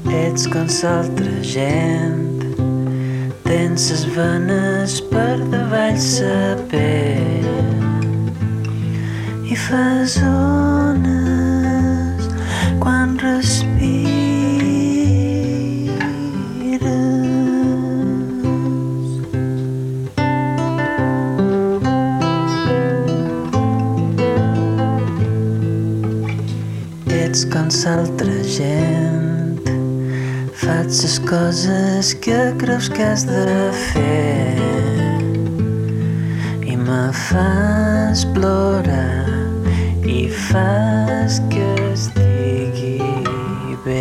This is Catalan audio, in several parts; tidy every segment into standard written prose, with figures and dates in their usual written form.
Ets com l'altra gent, tens ses venes per davall sa pell i fas ones quan respires. Ets com l'altra gent, faig les coses que creus que has de fer i me fas plorar i fas que estigui bé.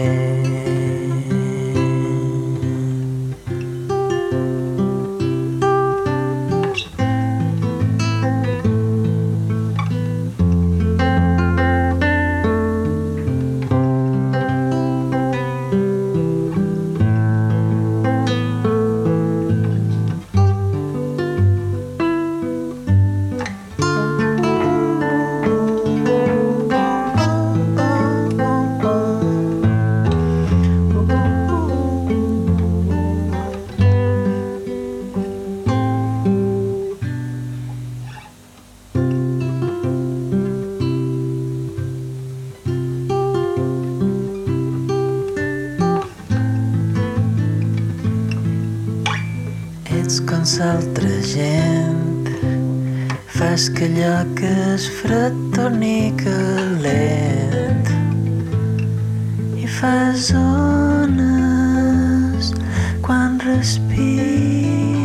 Ets com l'altra gent, fas que allò que és fred torni calent i fas ones quan respires.